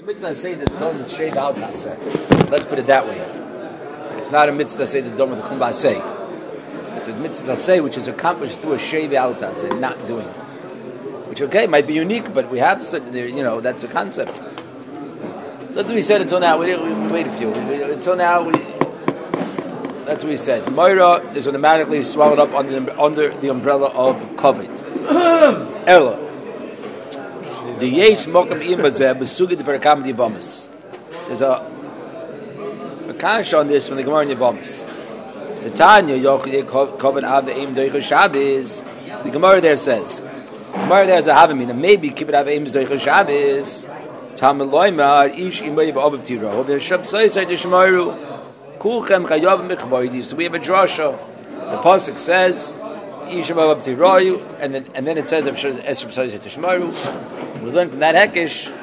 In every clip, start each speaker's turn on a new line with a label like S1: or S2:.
S1: The mitzvah say that the Talmud shave out taseh. Let's put it that way. It's not a mitzvah say that the Talmud chumba say. It's a mitzvah say which is accomplished through a shave out taseh, not doing it. Which might be unique, but we have that's a concept. So that's what we said until now. We wait a few. Until now, that's what we said. Moira is automatically swallowed up under the umbrella of Kovet. Ella. The yesh mokam imazeh besugid perakam divamis. There's a kasha on this from the Gemara in Yavamis. The Tanya yochid koven av eim doicha Shabbos. The Gemara there says. The Gemara there is a havamina. Maybe keep it av eim doicha Shabbos. Tamiloymar ish imay ba'obav tiro. V'shab soysay dishmaru kulchem chayav mechvoidi. So we have a drasha. The pasuk says ish imay ba'obav tiro, and then it says esrab soysay dishmaru. We learn from that hekesh,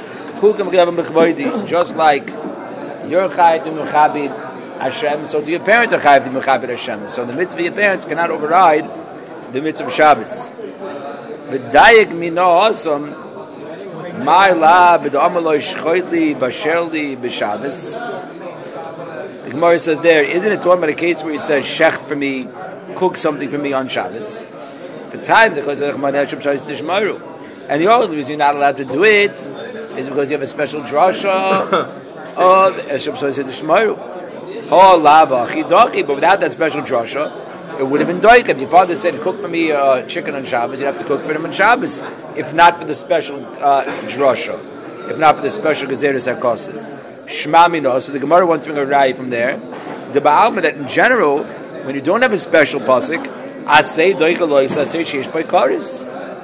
S1: just like your chayv to mechabit Hashem, so do your parents are chayv to mechabit Hashem. So the mitzvah of your parents cannot override the mitzvah of Shabbos. V'dayek mino osam ma'ila b'd'amaloi shchoitli b'sherli b'Shabbos. The Gemara says there, isn't it talking about a case where he says shecht for me, cook something for me on Shabbos? The time the chazarach manashim shayis tishmaru. And the only reason you're not allowed to do it is because you have a special drasha of Esrab Soysay Dishmaru. But without that special drasha, it would have been doik. If your father said, cook for me chicken on Shabbos, you'd have to cook for him on Shabbos, if not for the special drasha, if not for the special Gezeres HaKosev. Shma Mino, so the Gemara wants to bring a rai from there. The Ba'alma that in general, when you don't have a special pasuk, Asay doik alois, Asay sheish by karis.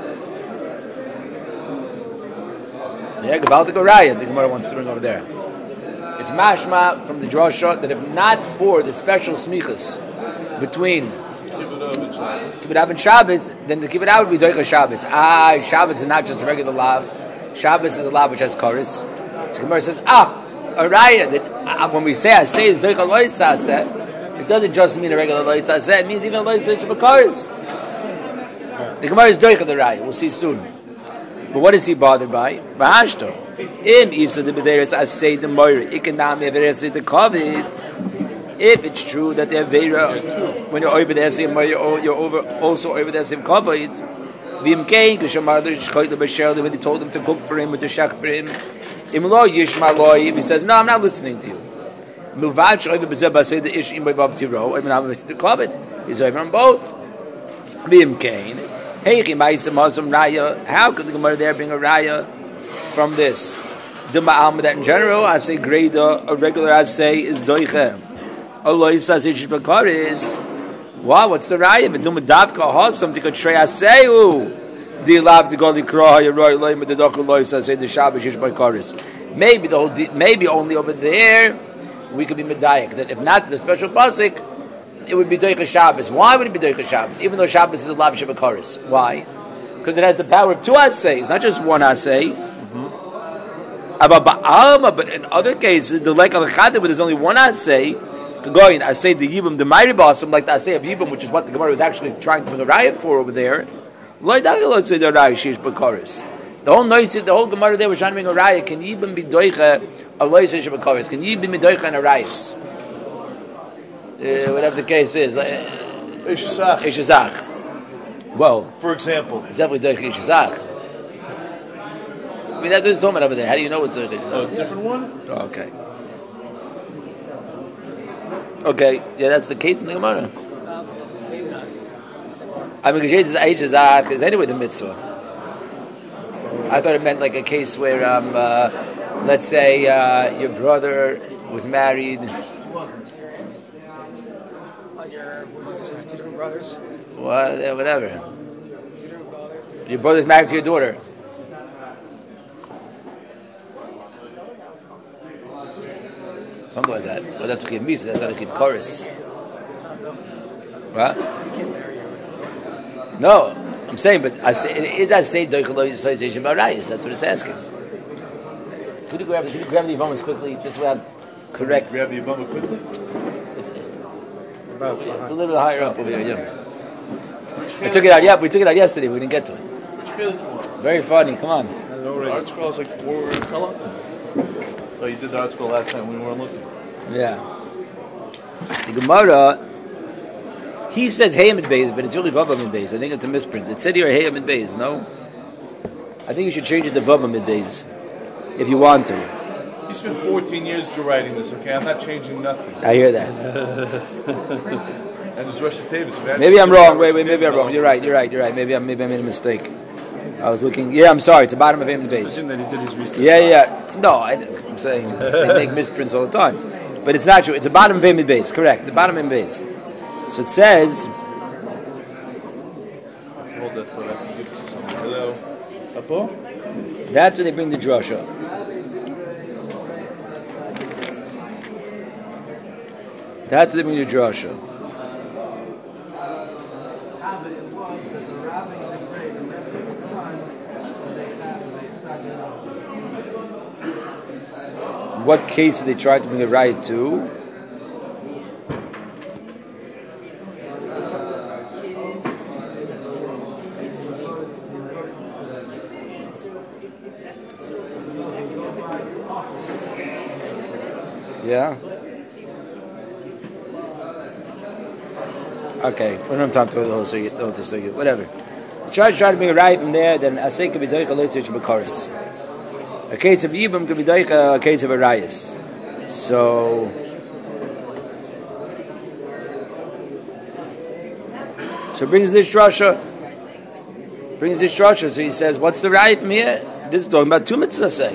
S1: Yeah, Gabaldik Oraya, the Gemara wants to bring over there. It's mashma from the drasha that if not for the special smichas between Kibbut Av and Shabbos, then the Kibbut Av would be Doicha Shabbos. Shabbos is not just a regular lav. Shabbos is a lav which has chorus. So Gemara says, Oraya, that when we say Aseh is Doicha Lois Aseh, it doesn't just mean a regular Lois Aseh, it means even a Lois Aseh chorus. The Gemara is Doicha the Raya, we'll see soon. But what is he bothered by? V'hashto. Im ifsa de b'deres asay de moira ikanami averes de kovid. If it's true that the avera, when you're over the same moira, you're also over the same kovid. V'im kein k'shamar the shchoit the b'sherli when they told him to cook for him with the shecht for him. Im lo yishma loy. If he says no, I'm not listening to you. Muvad shchoit b'zeh b'asay the ish im b'vav tiro. I'm not listening to kovid. He's over on both. V'im kein. How could the Gemara there bring a raya from this? The Ma'alma that in general, I say greda, a regular I say is doiche. Allah says it is. Wow, what's the raya? But do medavka ha something could trey I say do you love to go to Kra Yaroy Loy with the Dokar Loy says the Shabbos is by Karis. Maybe only over there we could be medayak that if not the special pasuk, it would be Doicha Shabbos. Why would it be Doicha Shabbos? Even though Shabbos is a Lav Shabakaris. Why? Because it has the power of two Asay. It's not just one Asay. But in other cases, the Lek al-Chadeh, where there's only one Asay, going Asay the Yibam, the Mayri Basim, like the Asay of Yibam, which is what the Gemara was actually trying to bring a riot for over there. The whole noise, the whole Gemara there was trying to bring a riot. Can Yibam be Doicha, Allah Shabakaris? Can Yibam be Doicha and a riot? Whatever the case is. Ishazach. Well,
S2: for example.
S1: It's definitely Doich Ishazach. I mean, that's what it's talking about over there. How do you know what's Doich Ishazach?
S2: A different one?
S1: Oh, okay, yeah, that's the case in the Gemara.
S3: Maybe not.
S1: I mean, because Ishazach is anyway the mitzvah. I thought it meant like a case where, let's say, your brother was married.
S3: Two different brothers.
S1: Whatever.
S3: Two different fathers.
S1: Your brother's married to your daughter. Something like that. Well, that's Chiv Misa. That's not a Chiv Chorus. What?
S3: You can't marry your
S1: No, I'm saying, but I say it does say Doichelo Yisrael Barayis. That's what it's asking. Could you grab the Yavamas quickly? Just so I have correct.
S2: Grab the Yavama quickly.
S1: It's a little bit higher up over here. Yeah. We took it out. Yeah, we took it out yesterday. We didn't get to it. Very funny. Come on.
S2: Art scroll is like 4 color. Oh, you did the article last night when we weren't looking.
S1: Yeah. The Gemara, he says Hayamid Beis, but it's really Vavamid Beis. I think it's a misprint. It said here Hayamid Beis, no? I think you should change it to Vavamid Beis, if you want to.
S2: You spent 14 years to writing this, okay? I'm not changing nothing.
S1: I hear that.
S2: And it's Rosh Hashanah.
S1: Maybe I'm wrong. Wait, maybe I'm wrong. You're right. Maybe I made a mistake. I was looking. Yeah, I'm sorry. It's the bottom of Hayamid Beis.
S2: That he did his research.
S1: Yeah. No, I'm saying they make misprints all the time. But it's not true. It's the bottom of Hayamid Beis. Correct. The bottom of Hayamid Beis. So it says...
S2: Hold that for that. Give it to someone. Hello. Apo?
S1: That's when they bring the drasha. That's when they bring the drasha. What case did they try to bring a riot to? Yeah. Okay, we don't have time to go the whole sugya. Whatever. Try to bring a riot from there. Then I say could be doicha loisich b'karis. A case of Yibam could be doicha, a case of Arias. So brings this drasha. So he says, what's the right from here? This is talking about two mitzvahs say.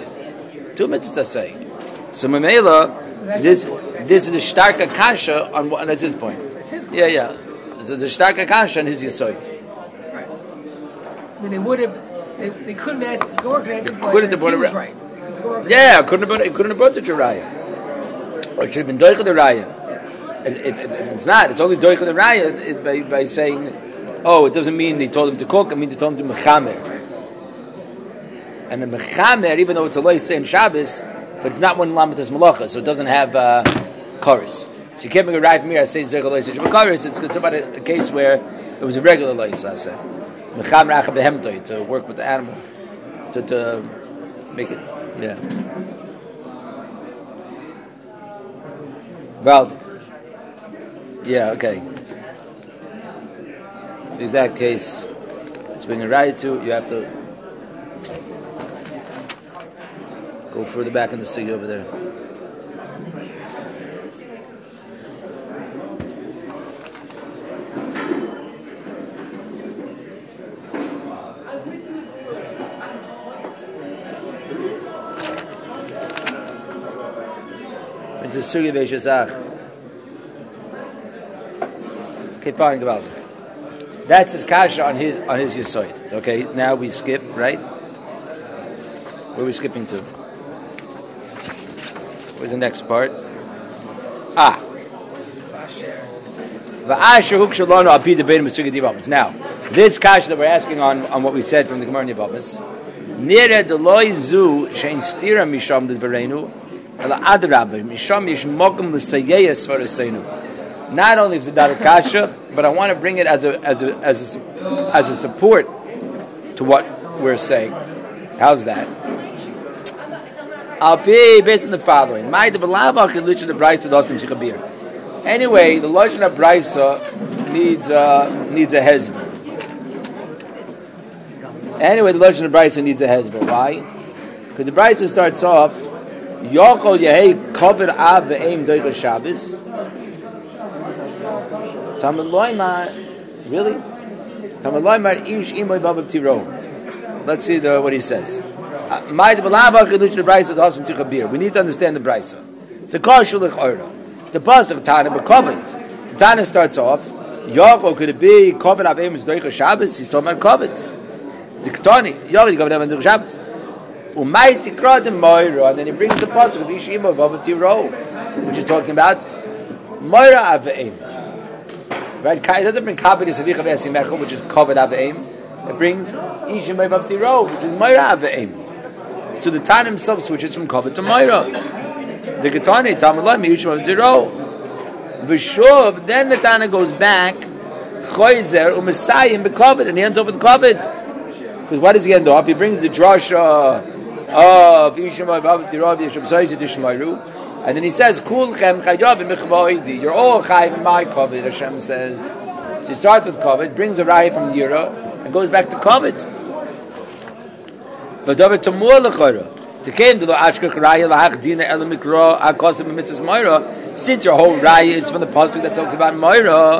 S1: So Mamela, this is the starka kasha on what, that's his point. Yeah. So the starka kasha on his yisoid.
S3: Right. I mean, they would have. They couldn't ask the Gemara could ask the
S1: question.
S3: He was right.
S1: Yeah, it couldn't have brought the Raya. Or it should have been Doicha the Raya. It's not. It's only Doicha the Raya by saying, oh, it doesn't mean they told him to cook, it means they told him to mechamer. And the mechamer, even though it's a loy say in Shabbos, but it's not one lamatas malacha, so it doesn't have chorus. So you can't make a Raya from here, I say it's Doicha loy say chorus. It's about a case where it was a regular loy, so I say. Mechamer acha behemtoi, to work with the animal, to make it. Yeah. Well, yeah, okay. The exact case it's being a right to, you have to go further back in the city over there. It's a sugi veishazach. Okay, fine, go out. That's his kasha on his yisoid. Okay, now we skip, right? Where are we skipping to? Where's the next part? Now, this kasha that we're asking on what we said from the Gemara Yevamos. Nira deloy zu shein stira misham d'dvareinu. Not only is it not a kasha, but I want to bring it as a support to what we're saying. How's that? I'll be based on the following. Anyway, the Lashon of Braisa needs a hezbollah. Why? Because the Braisa starts off. Yachol Yehei Kover Av Ve'eim Doicha Shabbos. Tamad Loimar, really? Tamad Loimar Ish Imoy Babab Tiro. Let's see what he says. We need to understand the Braisa. The Koshulich Oira. The Pasuk Tana B'Kovet. The Tana starts off. Yachol could it be Kover Av Ve'eim Doicha Shabbos? He's talking about Kovet. The Ketani Yachol Kover Av Ve'eim Doicha Shabbos. And then he brings the pasuk of Ishima Vavatiro, which is talking about Moira Aveim. Right? It doesn't bring Kabbalah Savicha Ve'asimecha, which is Kavod Aveim. It brings Ishima Vavatiro, which is Moira Aveim. So the Tan himself switches from Kavod to Moira. The Ketani Tamalai Ishima Vavatiro. V'shuv, then the Tana goes back Choizer U'Mesayim B'Kavod, and he ends up with Kavod. Because what does he end off? He brings the drasha of Yishmai Bavati Rav Yishab Sayyid Tishmairu. And then he says, Kulchem Chayav Michvaidi. You're all chayiv in my covet, Hashem says. So he starts with covet, brings a raya from Yira, and goes back to covet. But over to more lechara. To came to the Ashkach Raya Lahach Dina Elam Mikra Akosim Mitzvahs Moira. Since your whole raya is from the pasuk that talks about Moira,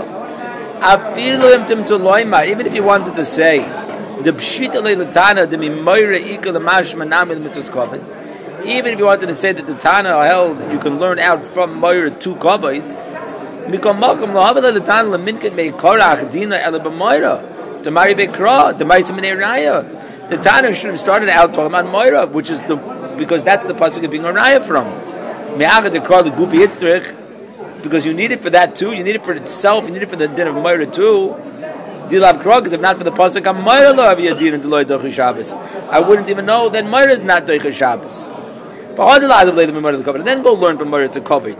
S1: even if you wanted to say the Pshita Leilatana the Moira equal the Mashma Namil Mitzvahs Kovet, even if you wanted to say that the Tana held that you can learn out from Moira to Kovet, Mikom Malcolm Lahavah the Tana Laminkin Mei Korach Dina Ela B'Moira the Mari Bekra the Ma'isa Minei Raya. The Tana should have started out talking about Moira, which is because that's the pasuk of being a Raya from. Me'achad the Kar the Gufi Yitzrich, because you need it for that too. You need it for itself. You need it for the din of Moira too. Dilav Krog, because if not for the pasuk of Moira lo avi yadin and Deloy Dochi Shabbos, I wouldn't even know that Moira is not Dochi Shabbos. But how did I play the Moira to covet? And then go learn from Moira to covet.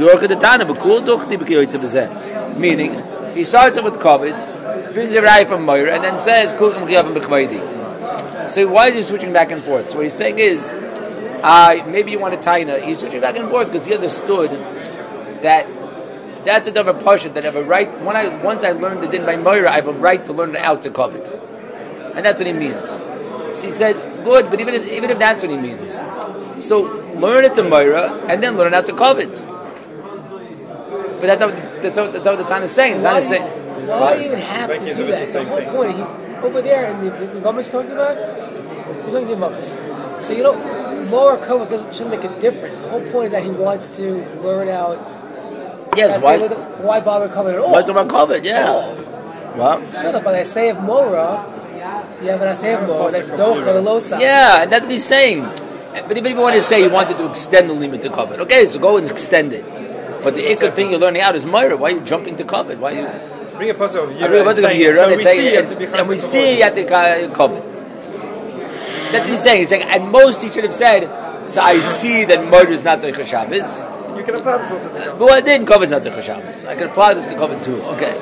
S1: Meaning, he starts off with covet, brings a raya from Moira, and then says Kulchem Chiyavim B'Chvaydi. So why is he switching back and forth? So what he's saying is, maybe you want to taina. He's switching back and forth because he understood that that's a different pasha that I have a right. Once I learned the din by Moira, I have a right to learn it out to covet, and that's what he means. So he says, good, but even if that's what he means, so learn it to Moira and then learn it out to covet. But that's what the Tana is saying.
S3: Why do you even have to do that? The whole point. He's over there, and the government's talking about. He's talking about this. So Moira covet shouldn't make a difference. The whole point is that he wants to learn out.
S1: Yes,
S3: why bother covet at all?
S1: Why bother covet? Yeah. Well,
S3: shut up. But I say of Moira, you have an say of Moira that's docha the losa.
S1: Yeah, and that's what he's saying. But even if you want to say he wanted to extend the limit to covet, okay, so go and extend it. But the ikka thing you're learning out is Moira. Why are you jumping to covet? Why are you?
S4: Bring a puzzle of
S1: Yira and we see at the covet. That's what he's saying. He's saying at most he should have said, so I see that Moira is not Docha Shabbos.
S4: You can apply this also to covet.
S1: But I didn't covet not Docha Shabbos. I can apply this to covet too. Okay.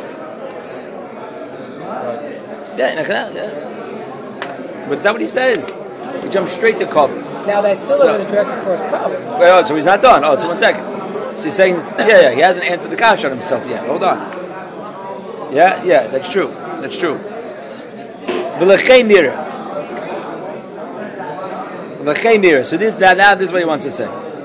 S1: Yeah. But it's not what he says. He jumps straight to covet.
S3: Now that's still not addressing the first problem.
S1: Well, so he's not done. Oh, so 1 second. So he's saying, yeah, he hasn't answered the kash on himself yet. Hold on. Yeah, that's true. V'lechei nira. So this is what he wants to say.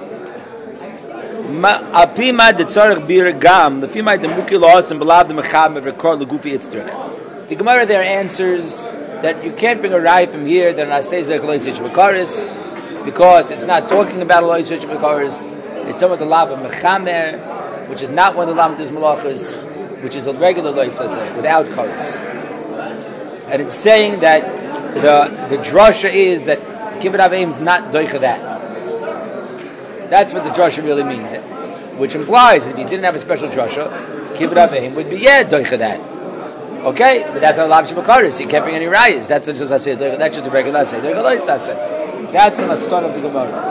S1: Apima de tzarich bir gam, the fima de mukil and belav de mecham rekord legufi itztrich. The Gemara there answers that you can't bring a raya from here that I say zech lo yisich b'karis because it's not talking about lo yisich b'karis. It's some of the lav of mechamer, which is not one of the lamdas malachas, which is a regular lo yisich without karis. And it's saying that the drasha is that kibbut avim is not doicha that. That's what the drasha really means, which implies that if you didn't have a special drasha, kibbut avim would be doicha that. Okay, but that's not lav shemakaris. You can't bring any rayas. That's just I say. That's just a regular say. That's the maskon of the Gemara.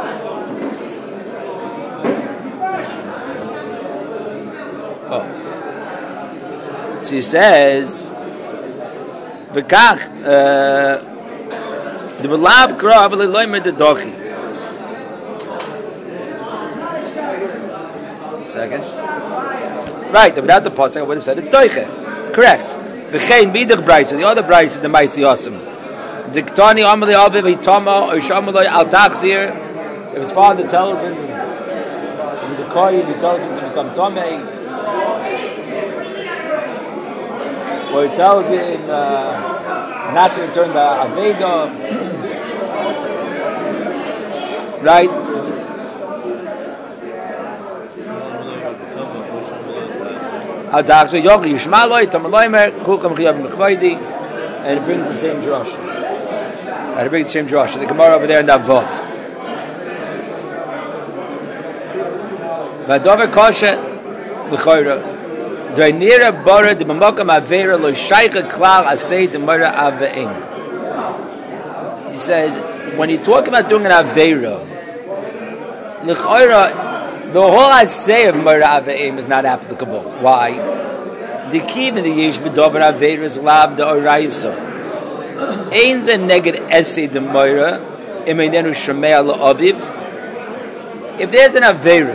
S1: Oh, she says, "V'kach the lav kra v'leimer the dochi." Second, right? Without the pasuk, I would have said it's doiche. Correct. V'chein bidach brayso. The other brayso, the ma'isi awesome. Diktani amalei aviv hitama or shamalei al taxir. If his father tells him he was a kohen, he tells him to become tomei, or he tells him not to return the aveda, right? And it brings the same drush. The Gemara over there in that Vav. Vadover kosher l'chayra. Doinira bara de b'makam avera lo shaycha klal asay de mara aveim. He says when you talk about doing an avera, l'chayra, the whole asay of mara aveim is not applicable. Why? The key in the yesh b'dover avera is lab the oraisa. Ain't a neged essay the mara Imeidenu Shemea La'aviv. If there's an Aveira,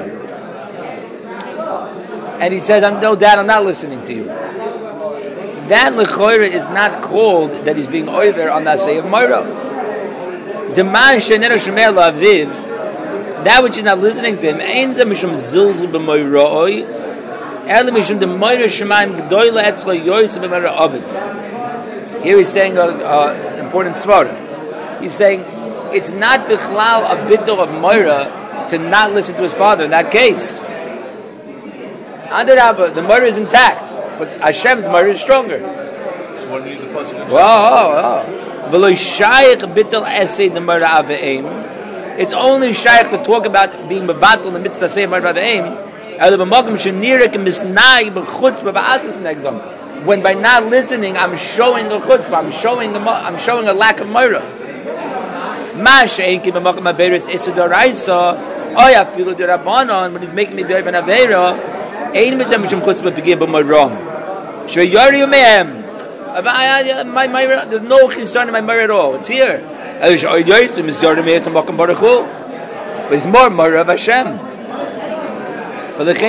S1: and he says, "No, Dad, I'm not listening to you," that L'choira is not called that he's being over on the Asay of Moira. Deman She'eneinu Shemea La'aviv, that which is not listening to him, Ein Zeh Mishum Zilzul B'Moira'oi, Ela Mishum the Moira Shemaim G'doyle Etzlo Yosef B'Moira Aviv. Here he's saying an important svara. He's saying it's not bichlal a bittul of Moira to not listen to his father in that case. Adarabba, the Moira is intact, but Hashem's Moira is stronger.
S2: So what do you need the pasuk?
S1: V'lo shayich bittul esay the Moira aveim. It's only shaykh to talk about being mevatel in the midst of saying Moira aveim. When by not listening, I'm showing a chutzpah, I'm showing a lack of Moira. When he's making me be an aveira, there's no concern in my Moira at all. It's here. But it's more Moira of Hashem. But the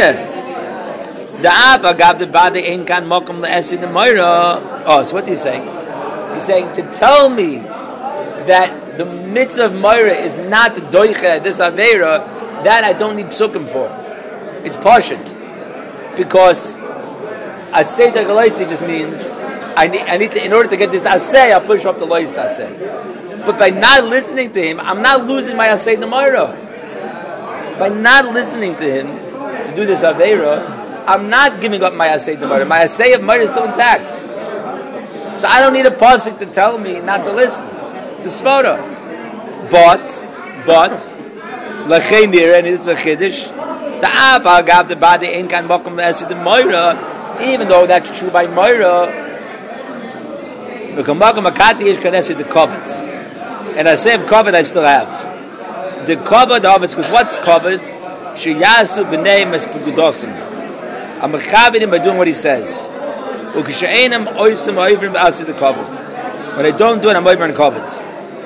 S1: so what's he saying? He's saying to tell me that the mitzvah of Moira is not the doiche, this aveira, that I don't need psukim for. It's pashut. Because asay the galaisi just means I need to, in order to get this asay, I'll push off the lois asay. But by not listening to him, I'm not losing my asay the Moira. By not listening to him to do this aveira, I'm not giving up my asay the Moira. My asay of Moira is still intact. So I don't need a pasuk to tell me not to listen. It's a svara. But lachenir, and it's a chiddush. Ta'ava gab the body ain't kan mokum le'asay the Moira. Even though that's true by Moira, the kamakom akati is kanesed the covet, and I say of covet I still have the covet of it because what's covet? Sheyasu b'nei mespugudosim. I'm mechavidim by doing what he says. Ukisheinam oisim oivrim b'asay the covet. When I don't do it, I'm over in covet.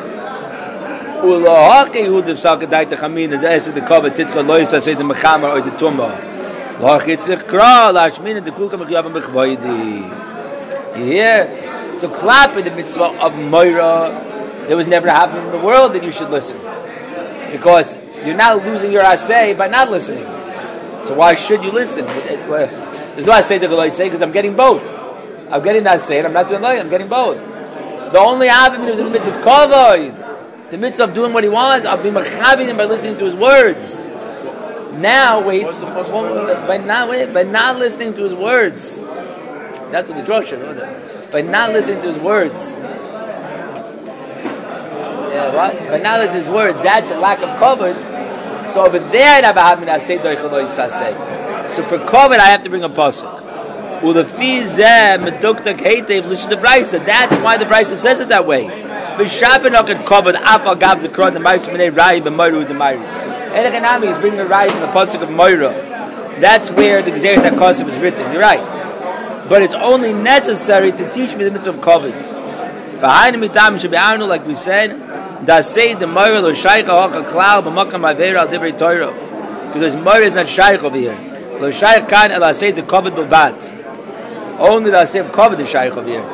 S1: Ulahaki hu devsalkadai techamina de'asay the covet titcha lois asay the mechamer or the tumah. Lahaki tzikra lashmina the kulka mechayavam b'chvaydi. You hear? So klapping the mitzvah of Moira, there was never happened in the world that you should listen. Because you're not losing your asay by not listening. So why should you listen? There's no asay that I say because I'm getting both. I'm getting that asay and I'm not doing light, I'm getting both. The only avenue is in the mitzvah is kavod. The mitzvah of doing what he wants, I'll be mechavidim by listening to his words. Now wait, by not listening to his words. That's what the drasha is. By not listening to his words. By not listening to his words, that's a lack of covet. So over there, I never have min asay doichel asay. So for covet, I have to bring a pasuk. That's why the Brisa says it that way. He's bringing a raya from the pasuk of Moira. That's where the Gezeres HaKosov is written. You're right. But it's only necessary to teach me the mitzvah of covet. Like we said, because Moira is not shaykh over here. Only the asay of covet is shaykh over here.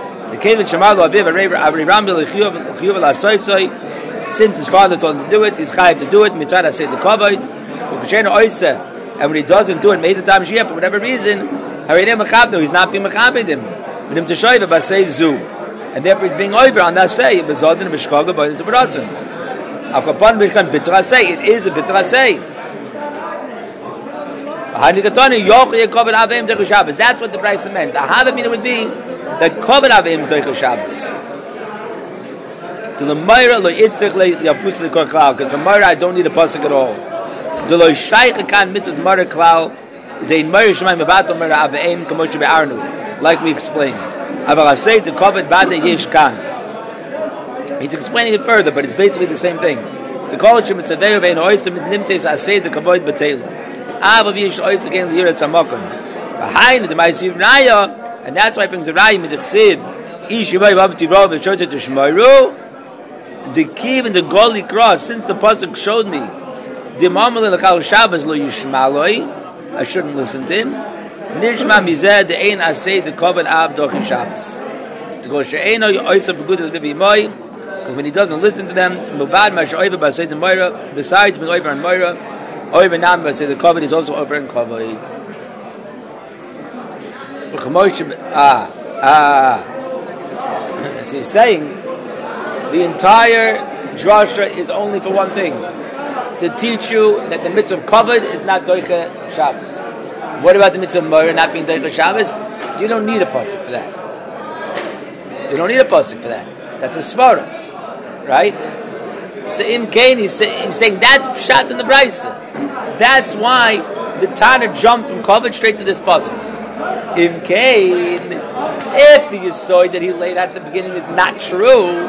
S1: Since his father told him to do it, he's chayav to do it. Mitzvah asay the covet. And when he doesn't do it, for whatever reason, he's not being mechabedim. And therefore he's being over on that say. It is a bitter asay. That's what the Brisa meant. The Havamina would be that covet avim is Deichel Shabbos. To the Moira lo yitzrich le'yafus le'kor klal, because for Moira I don't need a pasuk at all. The lo shaykh kan mitzvah Moira klal. Like we explained. He's explaining it further, but it's basically the same thing. To call it and that's why it brings the raya the key in the Goli cross, since the pasuk showed me, the Mamal L'Chal Shabbos lo yishmaloi, I shouldn't listen to him. Nishma mizeh the ein asay the koven ab dochin Shabbos. To go she'eno yoysav b'gudel b'imoi, because when he doesn't listen to them, mubad ma'shoyva b'asay the moira, besides being over and moira, over nam b'asay the koven is also over and koven. So he's saying the entire drasha is only for one thing, to teach you that the mitzvah of covered is not doicha Shabbos. What about the mitzvah of moira not being doicha Shabbos? You don't need a pasuk for that. You don't need a pasuk for that. That's a svara, right? So Im Kain, he's saying that's pshat in the brisa. That's why the Tana jumped from covered straight to this pasuk. Im Kain, if the yisoid that he laid out at the beginning is not true,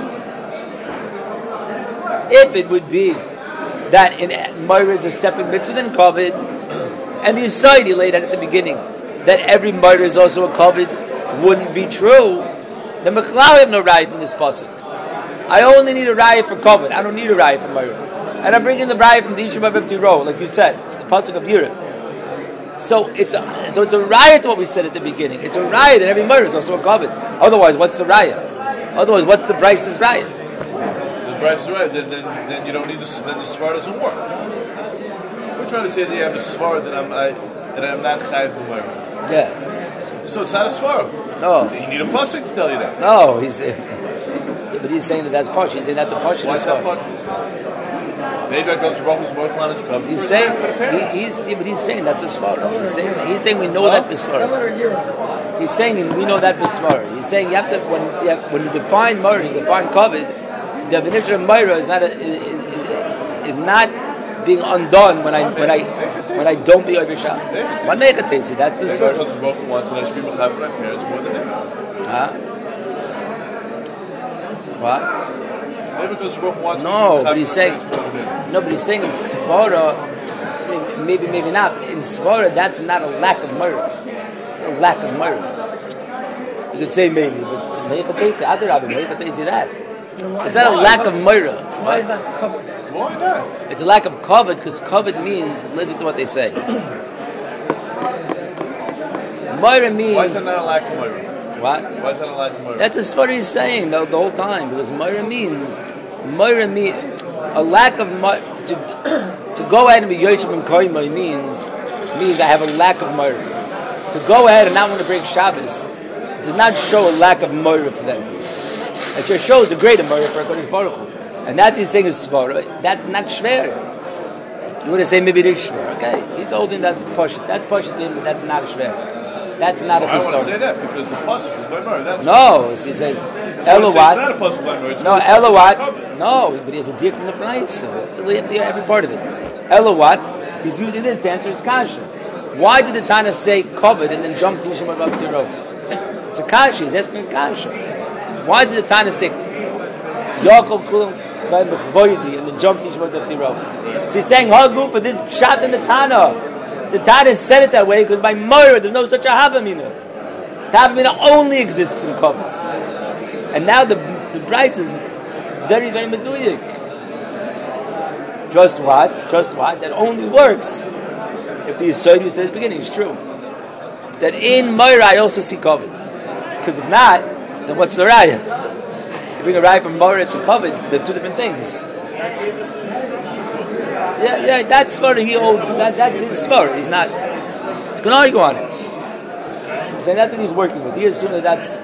S1: if it would be that in Moira is a separate mitzvah than covered, and the yisoid he laid out at the beginning that every Moira is also a covered wouldn't be true, then Mechlal have no raya from this pasuk. I only need a raya for covered. I don't need a raya for Moira. And I'm bringing the raya from the Yishuv of Tiro, like you said, the pasuk of Yireh. So it's a raya to what we said at the beginning. It's a raya that every murder is also a covet. Otherwise, what's the raya? Otherwise, what's the Bryce's raya?
S2: The Bryce is right. Then you don't need this. Then the svar doesn't work. We're trying to say that you have a svar that I'm not chayiv b'morah.
S1: Yeah.
S2: So it's not a svar.
S1: No.
S2: You need a pasuk to tell you that.
S1: No, but he's saying that that's posh. He's saying that's a posh.
S2: Why is that pasuk? He's
S1: saying he's saying that's a svara. He's saying we know that b'svara. He's saying we know that b'svara. He's saying you have to when you define moira, you define covet. The definition of moira is not being undone when I don't be over Shabbos. What nechatesi? That's the svara. What? No, but he's saying in svara, maybe not. In svara, that's not a lack of murder. A lack of murder. You could say maybe, but meichatesi, other rabbi, meichatesi that. It's not a lack of murder.
S3: Why is that covered?
S2: Why not?
S1: It's a lack of covet, because covet means, listen to what they say. Murder means.
S2: Why is that not a lack of murder?
S1: What?
S2: Why is that a lack of murder?
S1: That's as far as he's saying the whole time, because Moira means a lack of to go ahead and be Yoshim and Koimai means I have a lack of Moira. To go ahead and not want to break Shabbos does not show a lack of Moira for them. It just shows a greater Moira for HaKadosh Baruch Hu. And that's what he's saying is Svara. That's not Shver. You want to say maybe it is Shver, okay? He's holding that's Pashat. That's Pashat in, but that's not a Shver. That's not a
S2: I want to
S1: Chisar.
S2: say that because the pasuk is by murder.
S1: No, he says Elowat. No, Elowat. No, but he has a deal from the price. So we have to hear every part of it. Elowat. He's using this to answer his kasha. Why did the Tana say covered and then jump to Yishim above Tiro? It's a kasha. He's asking a kasha. Why did the Tana say Yaakov Kulam Kaim B'Chvoydi and then jump to Yishim above Tiro? So he's saying Hagu for this shot in the Tana. The Tana said it that way because by Moira there's no such a Havamina. The Havamina only exists in covet. And now the price is very, very meduyik. Just what? That only works if the Yisod you said at the beginning is true. That in Moira I also see covet. Because if not, then what's the raya? You bring a raya from Moira to covet, they're two different things. Yeah, that's svara he holds. That's his svara. He's not. You can argue on it. I'm saying that's what he's working with. He assumes that's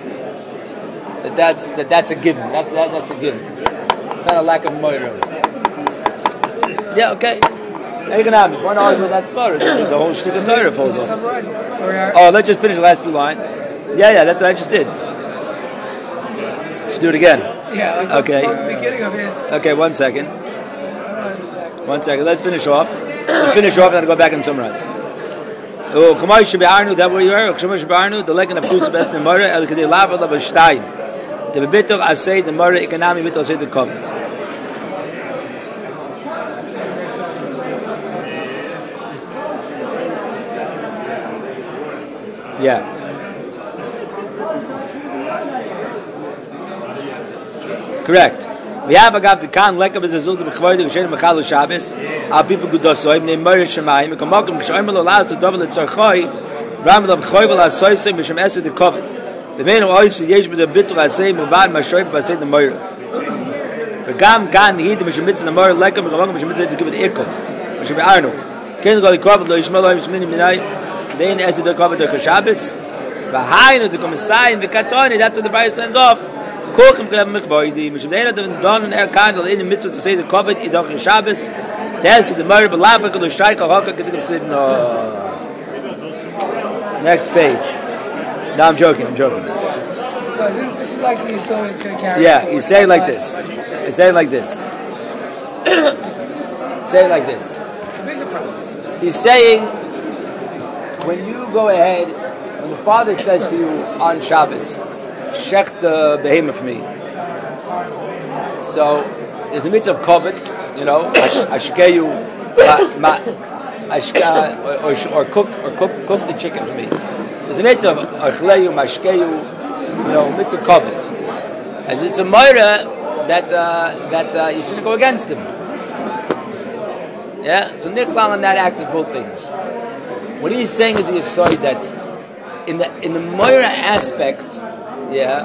S1: a given. That's a given. It's not a lack of moira. Yeah, okay. Now you can have it. One argue with that svara. The whole shtick of Torah falls off. Oh, let's just finish the last few lines. Yeah, that's what I just did. Let's do it again.
S3: Yeah. Like
S1: okay.
S3: The beginning of his.
S1: Okay, 1 second. 1 second. Let's finish off. And then go back and summarize. Oh, K'may Shebe'arnu, that what you heard? K'may Shebe'arnu, the lekin of Kutz B'etz Nemara, El Kedei Lav Ala B'Shtayim. The B'Bitoch Asay, the Mara, Economy B'Bitoch Asay, the Covet. Yeah. Correct. We have a gav the kan lekab is azul to bechvoide geshen mechal Shabbos. Our people gudosoim name Meir Shemayim. Kamakom kshoim lo las double it sarchoi. Ram lo bechvoide la soisim mishem esed the kovet. The man who always yesh with a bitul asay muvad mashoim basay the Meir. The gam kan hid mishem mitzvah the Meir lekab kamakom mishem mitzvah to give it ekom. Mishem arno. Ken go the kovet lo yishmal lo yishmini minay. Then esed the kovet the Shabbos. V'hainu the komisayim v'katoni. That's what the Bible sends off. Kochim krem mechvoidi. Mishum deina devin don and kandel in the mitzvah to say the kovet idach in Shabbos. That's the Meir b'lava k'lo shaykal haka k'dik sid no. Next page. No, I'm joking.
S3: This is like the so it's going to carry.
S1: Yeah, he's saying like this. He's saying like this. Say it like this. He's saying when you go ahead, when the father says to you on Shabbos, shech the behemoth for me. So there's a mitzvah of kovet, ashkeyu, or cook the chicken for me. There's a mitzvah of achleyu, mashkeyu, mitzvah kovet, and it's a moira that you shouldn't go against him. Yeah, so Niklal and that act is both things. What he's saying is he's sorry that in the moira aspect. Yeah.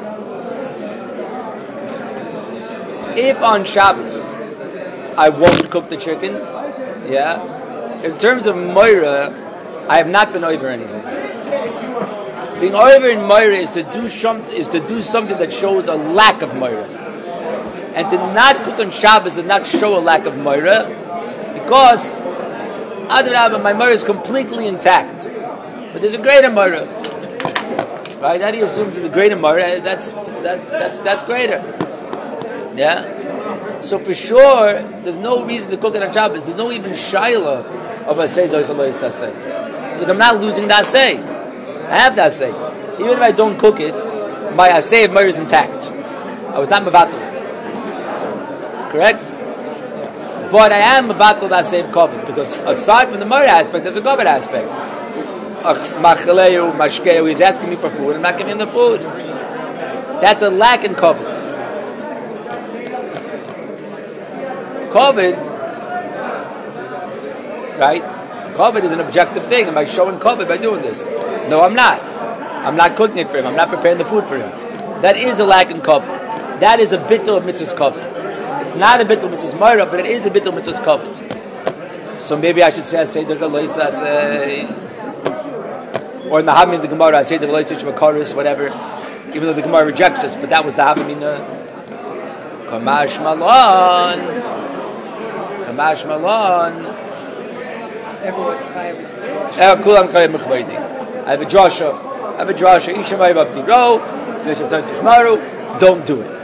S1: If on Shabbos I won't cook the chicken, yeah. In terms of Moira, I have not been over anything. Being over in Moira is to do something that shows a lack of Moira, and to not cook on Shabbos does not show a lack of Moira, because Adarabah, my Moira is completely intact, but there's a greater Moira. Right? That he assumes is the greater Moira. That's greater. Yeah. So for sure, there's no reason to cook it on Shabbos. There's no even shaila of asay doichaloi sasay, because I'm not losing that asay. I have that asay. Even if I don't cook it, my asay of Moira is intact. I was not mevatel it. Correct. But I am mevatel that asay of kovet, because aside from the Moira aspect, there's a kovet aspect. Machaleu, mashkeu, he's asking me for food, I'm not giving him the food. That's a lack in kovet. Kovet, right? Kovet is an objective thing. Am I showing kovet by doing this? No, I'm not. I'm not cooking it for him. I'm not preparing the food for him. That is a lack in kovet. That is a bittul of mitzvah's kovet. It's not a bittul of mitzvah's moira, but it is a bittul of mitzvah's kovet. So maybe I should say, or in the Havamina the Gemara, I say the relationship of Koris, whatever, even though the Gemara rejects us, but that was the Havamina. Kamash Malon.
S3: Everyone's chayav.
S1: Kulam chayav mechvaydi. I have a drasha. Ishavay b'abti ro. Nishav tzad tishmaru. Don't do it.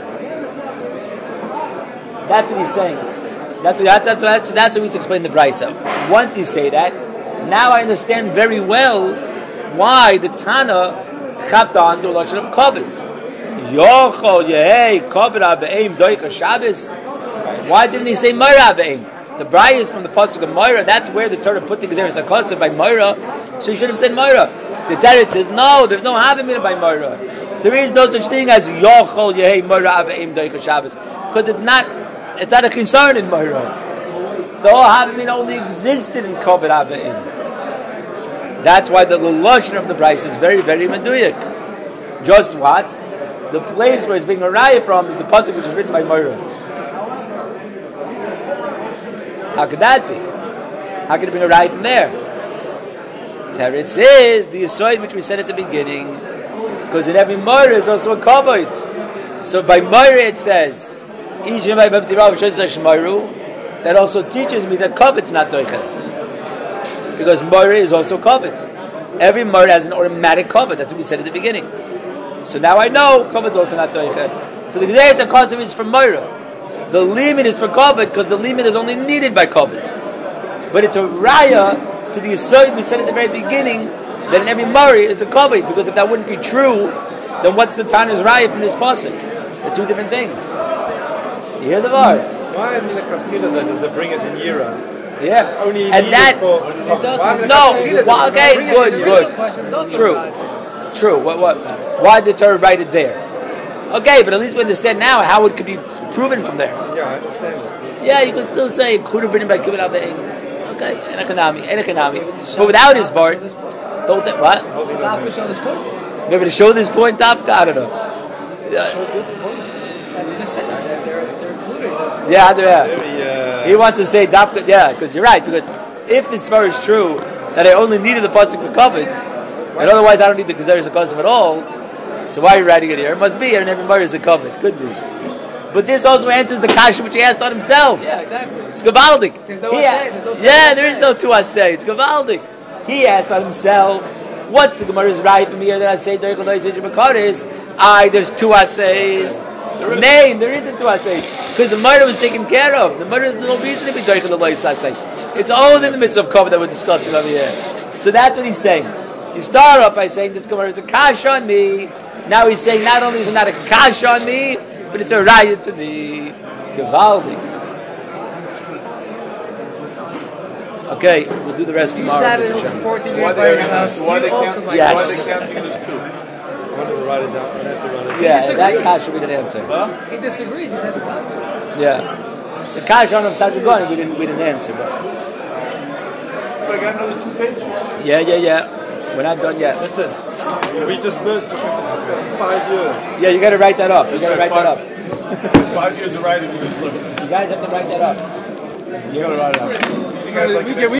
S1: That's what he's saying. That's what he's explaining the Brisa. Once you say that, now I understand very well why the Tana chapped on to a lashon of kovet. Yochol yehei kovet aveim doicha Shabbos. Why didn't he say Moira aveim? The Braya is from the pasuk of Moira. That's where the Torah put the Gezeres HaKosef by Moira. So you should have said Moira. The Torah says no. There's no Havamina by Moira. There is no such thing as Yochol yehei Moira aveim doicha Shabbos, because it's not a concern in Moira. The whole Havamina only existed in kovet aveim. That's why the lashon of the Brisa is very, very meduyik. Just what? The place where it's being a raya from is the pasuk which is written by Moira. How could that be? How could it bring a raya from there? Teretz is the aside which we said at the beginning, because in every Moira is also a kavod. So by Moira it says, that also teaches me that kavod's not doicha. Because Moira is also kovet. Every Moira has an automatic kovet. That's what we said at the beginning. So now I know kovet is also not doicha. So the Gezeres HaKosef is for Moira. The limit is for kovet because the limit is only needed by kovet. But it's a raya to the aside we said at the very beginning that in every Moira is a kovet. Because if that wouldn't be true, then what's the Tana's raya from this pasuk? They're two different things. You hear the word?
S4: Why in the Kafila then does it bring it in Yira?
S1: Yeah,
S4: only
S1: and that good. True. What? Why did the Torah write it there? Okay, but at least we understand now how it could be proven from there.
S4: Yeah, I understand that.
S1: Yeah, you could still say it could have been by Kibbutz Abein. Okay, Enochanami. But without his part, don't they, what?
S3: Dafka show this point.
S1: Maybe to show this point, Dafka, I don't know.
S4: Show this point.
S3: That's the center that they're included.
S1: Yeah,
S4: Very,
S1: he wants to say Dafka, yeah, because you're right, because if this far is true, that I only needed the pasuk for covered, and otherwise I don't need the Gezeres HaKosim at all, so why are you writing it here? It must be, and every Murray is a covered. Could be. But this also answers the kasha which he asked on himself.
S3: Yeah, exactly.
S1: It's Gavaldik.
S3: There's no assay. There's no
S1: yeah, there is no two assay. It's Gavaldik. He asked on himself, what's the Gemara's right from here that I say there's two assays? Name, there isn't two assays. Because the murder was taken care of. The murder is no reason to be doing the lois assay. It's only in the midst of cover that we're discussing over here. So that's what he's saying. You start off by saying this Gemara is a kasha on me. Now he's saying not only is it not a kasha on me, but it's a riot to me. Gavaldik. Okay, we'll do the rest tomorrow.
S2: Why they counting as two?
S4: I wanted to write it down. I have to write it down.
S1: Yeah, that kasha we didn't answer.
S2: Huh?
S3: He disagrees. He says not to.
S1: Yeah, the kasha on Sajagoni we didn't answer. But
S2: I got another 2 pages.
S1: yeah. We're not done yet.
S4: Listen, we just learned 5 years.
S1: Yeah, you got to write that up. You got to write that up.
S2: 5 years of writing, we just learned.
S1: You guys have to write that up.
S2: You gotta write it up.